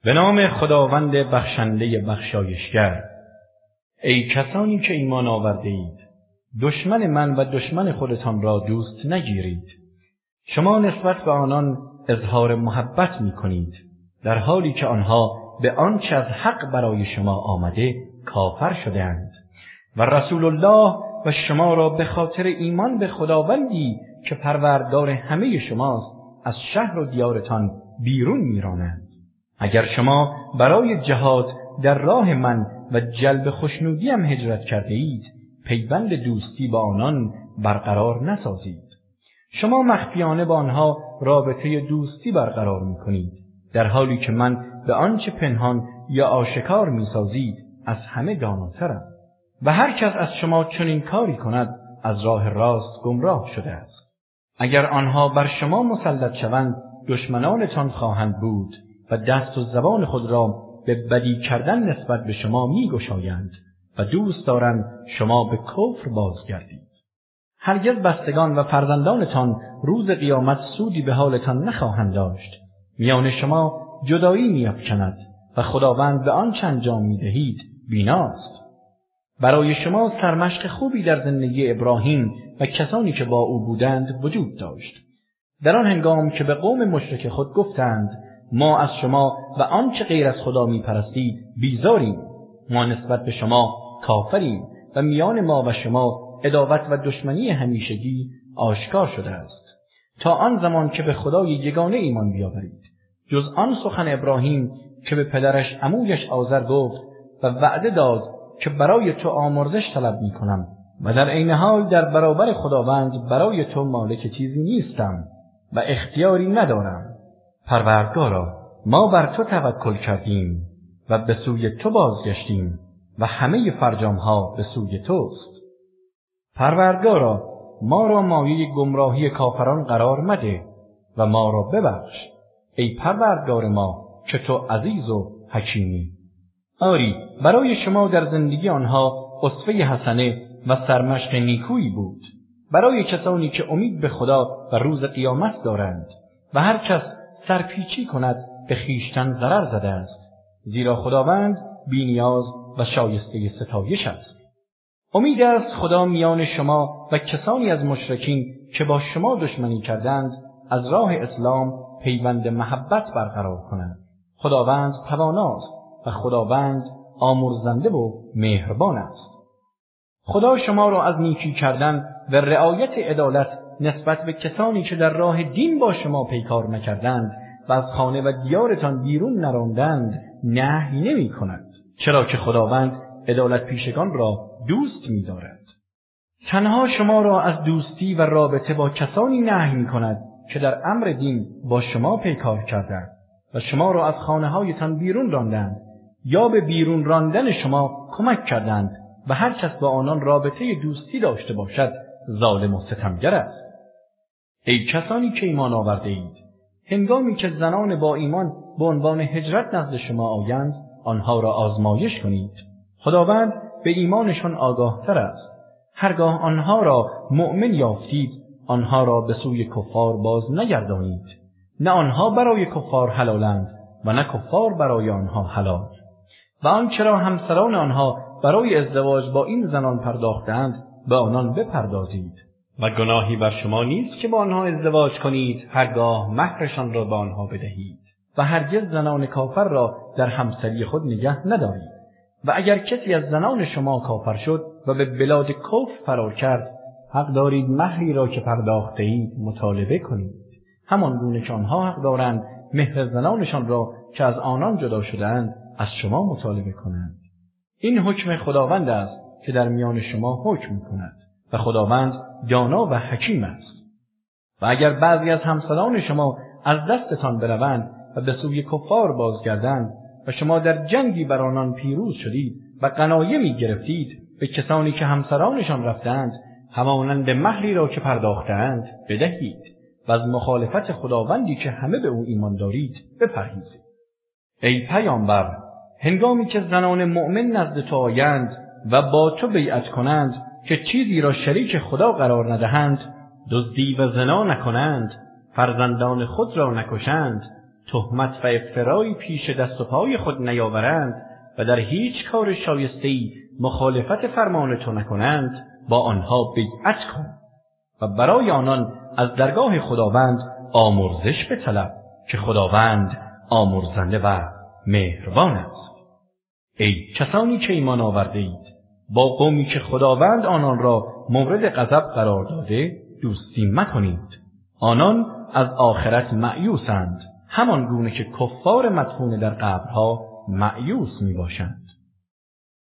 به نام خداوند بخشنده بخشایشگر. ای کسانی که ایمان آورده اید، دشمن من و دشمن خودتان را دوست نگیرید. شما نسبت به آنان اظهار محبت می کنید، در حالی که آنها به آنچه از حق برای شما آمده کافر شدند و رسول الله و شما را به خاطر ایمان به خداوندی که پروردگار همه شماست از شهر و دیارتان بیرون می‌رانند. اگر شما برای جهاد در راه من و جلب خوشنودیم هجرت کرده اید، پیوند دوستی با آنان برقرار نسازید. شما مخفیانه با آنها رابطه دوستی برقرار می‌کنید، در حالی که من به آنچه پنهان یا آشکار می‌سازید از همه داناترم. و هر کس از شما چنین کاری کند از راه راست گمراه شده است. اگر آنها بر شما مسلط شوند، دشمنانتان خواهند بود و دست و زبان خود را به بدی کردن نسبت به شما می‌گشایند و دوست دارند شما به کفر بازگردید. هرگز بستگان و فرزندانتان روز قیامت سودی به حالتان نخواهند داشت. میان شما جدایی می‌افکند و خداوند به آنچه انجام می‌دهید بیناست. برای شما سرمشق خوبی در زندگی ابراهیم و کسانی که با او بودند وجود داشت. در آن هنگام که به قوم مشرک خود گفتند ما از شما و آنچه غیر از خدا می‌پرستید بیزاریم، ما نسبت به شما کافریم و میان ما و شما عداوت و دشمنی همیشگی آشکار شده است، تا آن زمان که به خدای یگانه ایمان بیاورید. جز آن سخن ابراهیم که به پدرش عمویش آزر گفت و وعده داد که برای تو آمرزش طلب می‌کنم و در عین حال در برابر خداوند برای تو مالک چیزی نیستم و اختیاری ندارم. پروردگارا، ما بر تو توکل کردیم و به سوی تو بازگشتیم و همه فرجام‌ها به سوی توست. پروردگارا، ما را مایه گمراهی کافران قرار مده و ما را ببخش، ای پروردگار ما که تو عزیز و حکیمی. آری، برای شما در زندگی آنها اسوه حسنه و سرمشق نیکویی بود، برای کسانی که امید به خدا و روز قیامت دارند و هر کس سرپیچی کند به خویشتن ضرر زده است، زیرا خداوند بی‌نیاز و شایسته ستایش است. امید است خدا میان شما و کسانی از مشرکین که با شما دشمنی کردند از راه اسلام پیوند محبت برقرار کند. خداوند تواناست و خداوند آمرزنده و مهربان است. خدا شما را از نیکی کردن و رعایت عدالت نسبت به کسانی که در راه دین با شما پیکار نکردند و از خانه و دیارتان بیرون نراندند نهی نمی کند، چرا که خداوند عدالت پیشگان را دوست می دارد. تنها شما را از دوستی و رابطه با کسانی نهی می کند که در امر دین با شما پیکار کردند و شما را از خانه هایتان بیرون راندند یا به بیرون راندن شما کمک کردند و هر کس با آنان رابطه دوستی داشته باشد ظالم و ستمگر است. ای کسانی که ایمان آورده اید، هنگامی که زنان با ایمان به عنوان هجرت نزد شما آیند آنها را آزمایش کنید. خداوند به ایمانشان آگاهتر است. هرگاه آنها را مؤمن یافتید آنها را به سوی کفار باز نگردانید. نه آنها برای کفار حلالند و نه کفار برای آنها حلال. و آنچه را همسران آنها برای ازدواج با این زنان پرداختند به آنان بپردازید. و گناهی بر شما نیست که با آنها ازدواج کنید هرگاه مهرشان را به آنها بدهید. و هرگز زنان کافر را در همسری خود نگه ندارید. و اگر کسی از زنان شما کافر شد و به بلاد کفر فرار کرد، حق دارید مهری را که پرداخته اید مطالبه کنید، همان گونه که آنها حق دارند مهر زنانشان را که از آنان جدا شدند از شما مطالبه کنند. این حکم خداوند است که در میان شما حکم کند و خداوند دانا و حکیم است. و اگر بعضی از همسران شما از دستتان بروند و به سوی کفار بازگردند و شما در جنگی بر آنان پیروز شدید و غنایمی گرفتید، به کسانی که همسرانشان رفتند همانند مهری را که پرداختند بدهید و از مخالفت خداوندی که همه به او ایمان دارید بپرهیزید. ای پیامبر، هنگامی که زنان مؤمن نزد تو آیند و با تو بیعت کنند که چیزی را شریک خدا قرار ندهند، دزدی و زنا نکنند، فرزندان خود را نکشند، تهمت و افترایی پیش دست و پای خود نیاورند و در هیچ کار شایسته‌ای مخالفت فرمان تو نکنند، با آنها بیعت کن و برای آنان از درگاه خداوند آمرزش بطلب که خداوند آمرزنده و مهربان است. ای کسانی که ایمان آورده اید، با قومی که خداوند آنان را مورد غضب قرار داده دوستی مکنید. آنان از آخرت مأیوسند، همان گونه که کفار مدفون در قبرها مأیوس می باشند.